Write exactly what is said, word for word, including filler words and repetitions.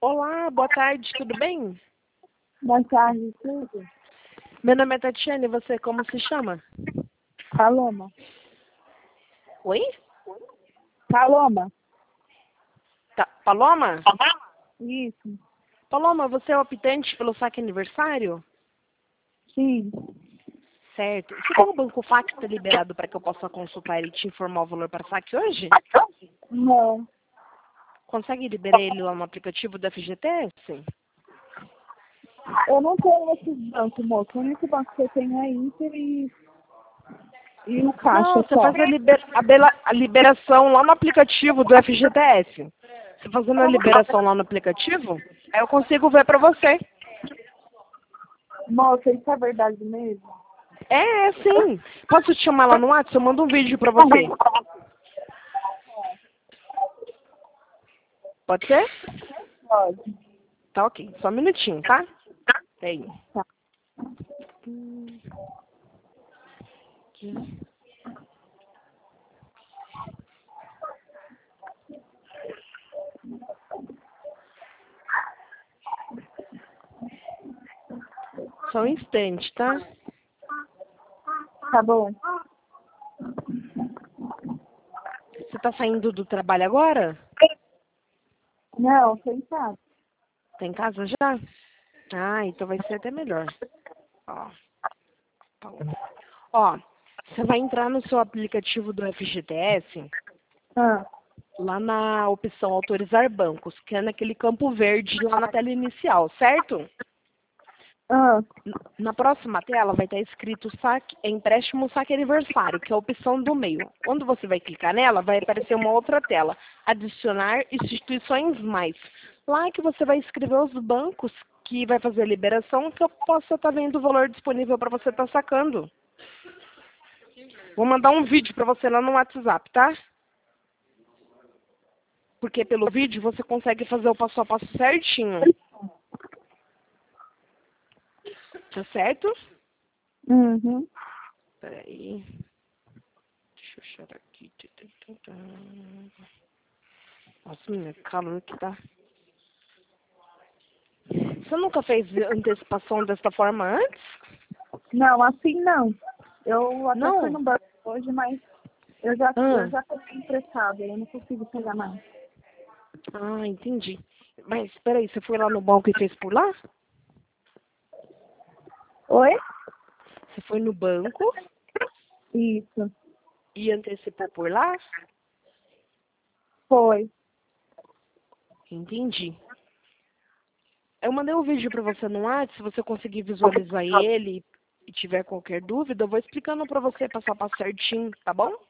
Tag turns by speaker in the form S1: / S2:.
S1: Olá, boa tarde, tudo bem?
S2: Boa tarde, tudo?
S1: Meu nome é Tatiana e você como se chama?
S2: Paloma.
S1: Oi?
S2: Paloma?
S1: Tá. Paloma?
S2: Isso.
S1: Paloma, você é optante pelo saque aniversário?
S2: Sim.
S1: Certo. Você tem o Banco Facta liberado para que eu possa consultar e te informar o valor para saque hoje?
S2: Não.
S1: Consegue liberar ele lá no aplicativo do F G T S?
S2: Eu não tenho esse banco, moço. O único banco que eu tenho é Inter e, e o Caixa
S1: Não, você
S2: só.
S1: faz a, liber- a bela- a liberação lá no aplicativo do F G T S. Você fazendo a liberação lá no aplicativo, aí eu consigo ver para você.
S2: Moça, isso é verdade mesmo?
S1: É, é, sim. Posso te chamar lá no WhatsApp? Eu mando um vídeo pra você. Pode ser?
S2: Pode.
S1: Tá ok. Só um minutinho, tá? Aí.
S2: Tá.
S1: Só um instante, tá?
S2: Tá bom.
S1: Você tá saindo do trabalho agora?
S2: Não, sentado.
S1: Tá em casa já? Ah, então vai ser até melhor. Ó. Tá bom. Ó, você vai entrar no seu aplicativo do F G T S,
S2: Ah,
S1: lá na opção autorizar bancos, que é naquele campo verde lá na tela inicial, certo?
S2: ah,
S1: Na próxima tela vai estar escrito saque, empréstimo saque aniversário, que é a opção do meio. Quando você vai clicar nela, vai aparecer uma outra tela, adicionar instituições mais. Lá que você vai escrever os bancos que vai fazer a liberação, que eu possa estar vendo o valor disponível para você estar sacando. Vou mandar um vídeo para você lá no WhatsApp, tá? Porque pelo vídeo você consegue fazer o passo a passo certinho. Tá certo?
S2: uhum.
S1: Peraí. Deixa eu achar aqui. Nossa, menina, que calor que tá. Você nunca fez antecipação dessa forma antes?
S2: Não, assim não. Eu até fui
S1: Não?
S2: no banco hoje, mas eu já, eu
S1: Ah,
S2: já peguei emprestado. Eu não consigo pegar mais.
S1: ah, entendi. Mas, peraí, você foi lá no banco e fez por lá?
S2: Oi?
S1: Você foi no banco
S2: Isso.
S1: e antecipou por lá?
S2: Foi.
S1: Entendi. Eu mandei um vídeo pra você no WhatsApp, se você conseguir visualizar ele e tiver qualquer dúvida, eu vou explicando pra você passo a passo certinho, tá bom?